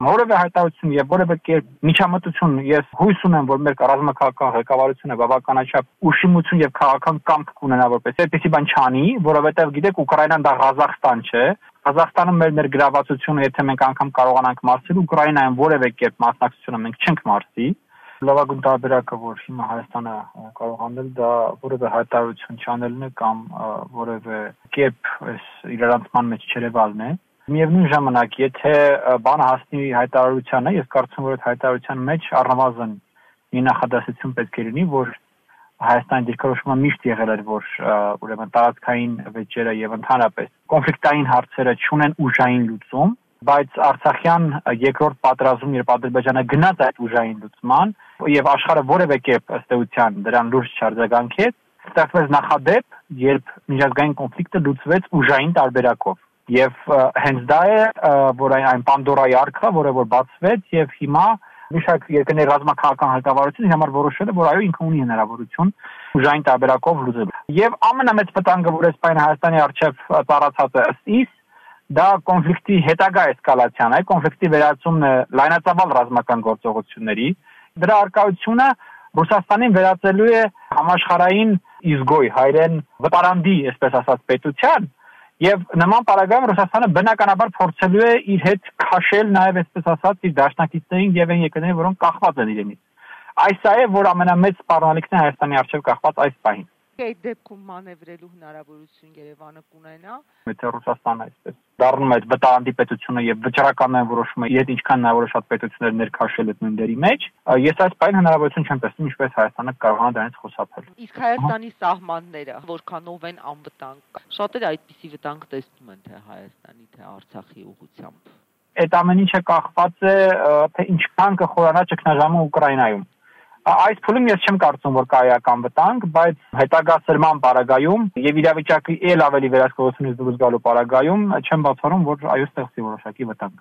Որևէ հայտարարություն եւ որևէ կերպ միջամտություն ես հույս ունեմ, որ մեր ռազմաքաղաքական ղեկավարությունը բավականաչափ ուշիմություն եւ քաղաքական կամք կունենա որպես այդպեսի բան չանի, որովհետեւ գիտեք Ուկրաինան դա Ղազախստան չէ։ Ղազախստանում մեր ներգրավվածությունը, եթե մենք անգամ կարողանանք մարսել, Ուկրաինայում որևէ կերպ մասնակցությունը մենք չենք մարսի։ Լավագույն տարբերակը, որ հիմա Հայաստանը կարող անել, դա որևէ հայտարարություն չանելն է կամ որևէ կերպ այս իրարանցման մեջ չերևալն է։ Միևնույն ժամանակ, եթե բանը հասնի հայտարարությանը, ես կարծում եմ, որ այդ հայտարարության մեջ առնվազն մի նախադասություն պետք է լինի, որ Հայաստանի դիրքորոշումը միշտ եղել էր, որ ուրեմն տարածքային վեճերը եւ ընդհանրապես կոնֆլիկտային հարցերը չունեն ուժային լուծում, բայց Արցախյան երկրորդ պատերազմում, երբ Ադրբեջանը գնաց այդ ուժային լուծման եւ աշխարհը որևէ կերպ ըստ էության դրան լուրջ չարձագանքեց, ստեղծվեց նախադեպ, երբ միջազգային կոնֆլիկտը լուծվեց ուժային տարբերակով։ Եվ հենց դա է, որ այն Պանդորայի արքա, որը որ բացվեց եւ հիմա Միշակ երկրների ռազմաքաղաքական ղեկավարությունը համար որոշել է, որ այո ինքը ունի հնարավորություն ուժային տարբերակով լուծել։ Եվ ամենամեծ վտանգը, որ այսպես Հայաստանի առջև տարածած է ըստ իս, դա կոնֆլիկտի հետագա էսկալացիան է, կոնֆլիկտի վերածումն է լայնածավալ ռազմական գործողությունների։ Դրա արկայությունը Ռուսաստանին վերածելու է համաշխարհային իզգոյ հայրեն վտարանդի, այսպես ասած, պետության։ Եվ նման պարագայում Ռուսաստանը բնականաբար փորձելու է իր հետ քաշել նաև այսպես ասած իր դաշնակիցներին եւ այն երկրներին, որոնք կախված են իրենից։ Այս է, որ ամենամեծ սպառնալիքն է Հայաստանի առջև կախված այս պահին։ Այդ դեպքում մանևրելու հնարավորություն Երևանը կունենա։ Եթե Ռուսաստանը այսպես դառնում է այդ վտարանդի պետությունը եւ վճռականորեն որոշում է իր հետ ինչքան հնարավոր շատ պետություններ ներքաշել այդ նույն դերի մեջ, ես այս պահին հնարավորություն չեմ տեսնում ինչպես Հայաստանը կարողանա դրանից խուսափել։ Իսկ Հայաստանի սահմանները որքանով են անվտանգ։ Շատերը այդպիսի վտանգ տեսնում են թե Հայաստանի, թե Արցախի ուղղությամբ։ Այդ ամեն ինչը կախված է թե ինչքան կխորանա ճգնաժամը Ուկրաինայում։ Այս փուլում ես չեմ կարծում, որ կա էական վտանգ, բայց հետագա սրման պարագայում եւ իրավիճակի ել ավելի վերահսկողությունից դուրս գալու պարագայում չեմ բացառում, որ այո ստեղծի որոշակի վտանգ։